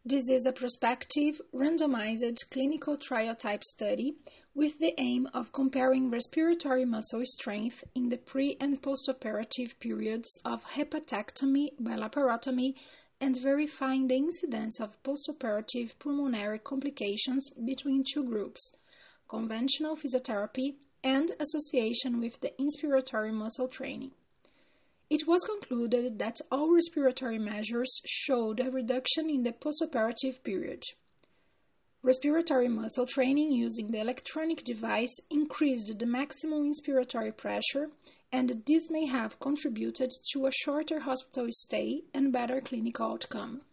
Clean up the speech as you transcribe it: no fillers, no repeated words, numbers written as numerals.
This is a prospective, randomized clinical trial type study with the aim of comparing respiratory muscle strength in the pre- and postoperative periods of hepatectomy by laparotomy and verifying the incidence of postoperative pulmonary complications between two groups, conventional physiotherapy and association with the inspiratory muscle training. It was concluded that all respiratory measures showed a reduction in the postoperative period. Respiratory muscle training using the electronic device increased the maximum inspiratory pressure, and this may have contributed to a shorter hospital stay and better clinical outcome.